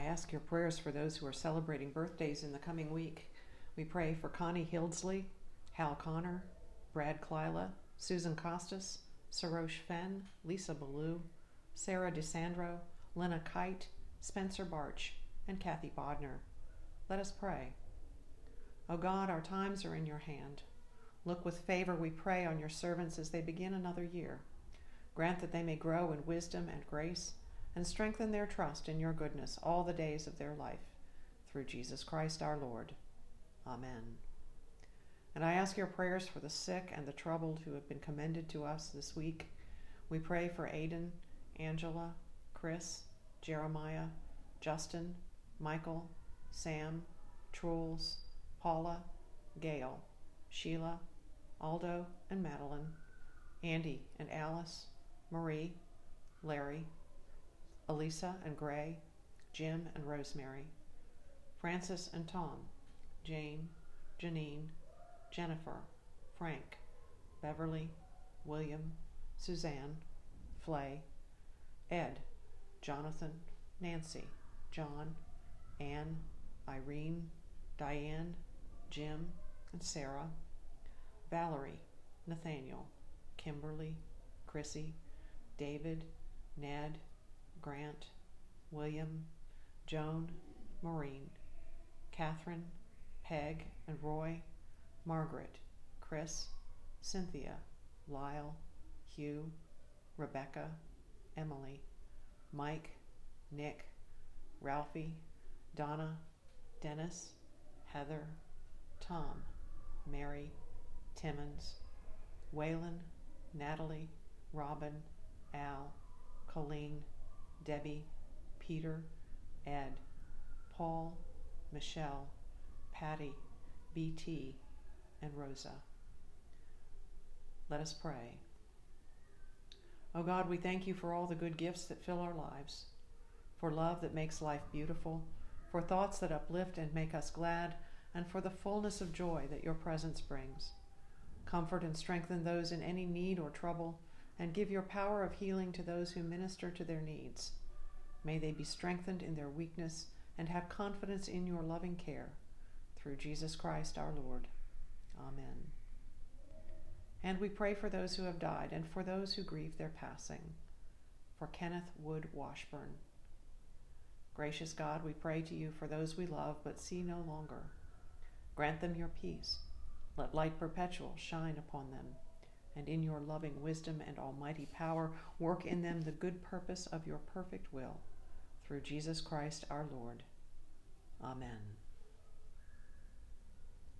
ask your prayers for those who are celebrating birthdays in the coming week. We pray for Connie Hildsley, Hal Connor, Brad Klyla, Susan Costas, Sarosh Fenn, Lisa Ballou, Sarah DeSandro, Lena Kite, Spencer Barch, and Kathy Bodner. Let us pray. O God, our times are in your hand. Look with favor, we pray, on your servants as they begin another year. Grant that they may grow in wisdom and grace, and strengthen their trust in your goodness all the days of their life. Through Jesus Christ our Lord. Amen. And I ask your prayers for the sick and the troubled who have been commended to us this week. We pray for Aidan, Angela, Chris, Jeremiah, Justin, Michael, Sam, Truls, Paula, Gail, Sheila, Aldo and Madeline, Andy and Alice, Marie, Larry, Elisa and Gray, Jim and Rosemary, Francis and Tom, Jane, Janine, Jennifer, Frank, Beverly, William, Suzanne, Flay, Ed, Jonathan, Nancy, John, Anne, Irene, Diane, Jim, and Sarah, Valerie, Nathaniel, Kimberly, Chrissy, David, Ned, Grant, William, Joan, Maureen, Catherine, Peg and Roy, Margaret, Chris, Cynthia, Lyle, Hugh, Rebecca, Emily, Mike, Nick, Ralphie, Donna, Dennis, Heather, Tom, Mary, Timmons, Waylon, Natalie, Robin, Al, Colleen, Debbie, Peter, Ed, Paul, Michelle, Patty, BT, and Rosa. Let us pray. O God, we thank you for all the good gifts that fill our lives, for love that makes life beautiful, for thoughts that uplift and make us glad, and for the fullness of joy that your presence brings. Comfort and strengthen those in any need or trouble, and give your power of healing to those who minister to their needs. May they be strengthened in their weakness and have confidence in your loving care. Through Jesus Christ our Lord. Amen. And we pray for those who have died and for those who grieve their passing. For Kenneth Wood Washburn. Gracious God, we pray to you for those we love but see no longer. Grant them your peace. Let light perpetual shine upon them, and in your loving wisdom and almighty power, work in them the good purpose of your perfect will. Through Jesus Christ our Lord. Amen.